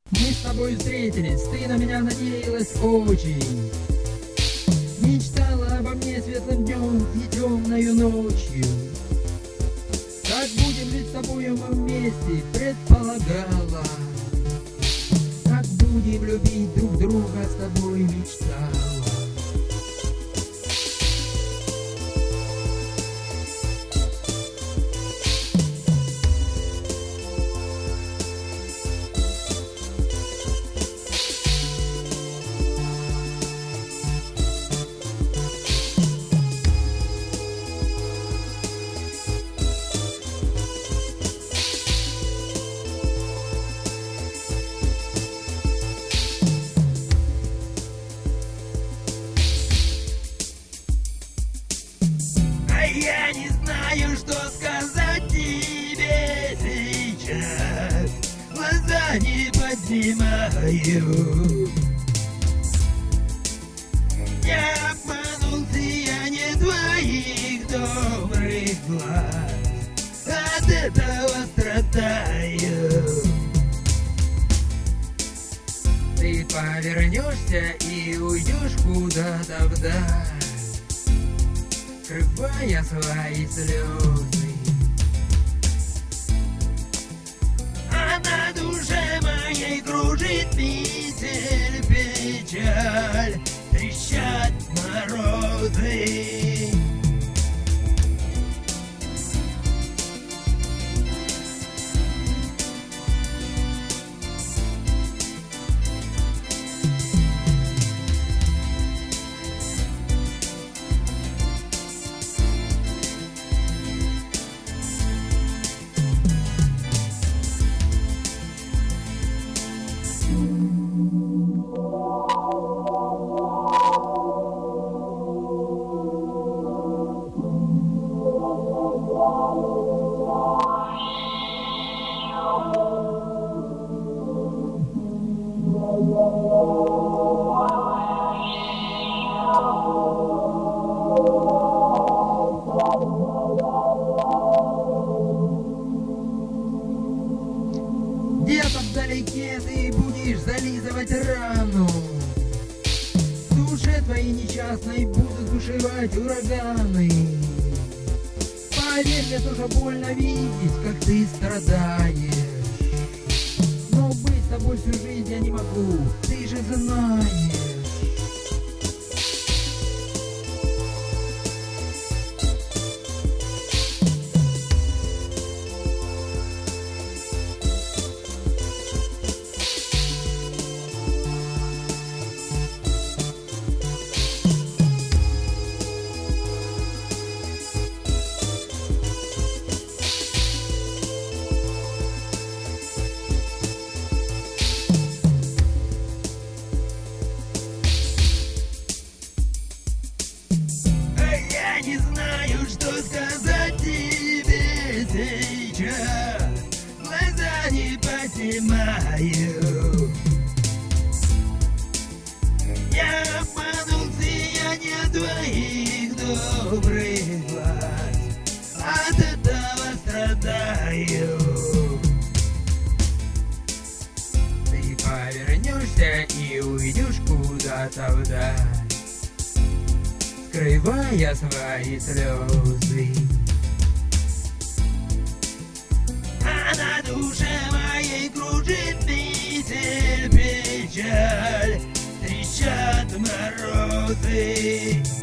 Мы с тобой встретились, ты на меня надеялась очень. Мечтала обо мне светлым днем и темною ночью. Как будем жить с тобою мы вместе, предполагала. Как будем любить друг друга, с тобой мечтала. Я не знаю, что сказать тебе сейчас. Глаза не поднимаю. Я обманулся, я не твоих добрых глаз. От этого страдаю. Ты повернешься и уйдешь куда-то вдаль, скрывая свои слезы. А на душе моей кружит метель, печаль, трещат морозы. Где-то вдалеке ты будешь зализывать рану. В душе твоей несчастной будут бушевать ураганы. Поверь, мне тоже больно видеть, как ты страдаешь. Но быть с тобой всю жизнь я не могу, ты же знаешь. Я не знаю, что сказать тебе сейчас. Глаза не поднимаю. Я обманулся, я не твоих добрых глаз. От этого страдаю. Ты повернешься и уйдешь куда-то вдаль, скрывая свои слезы. А на душе моей кружит метель, печаль, трещат морозы.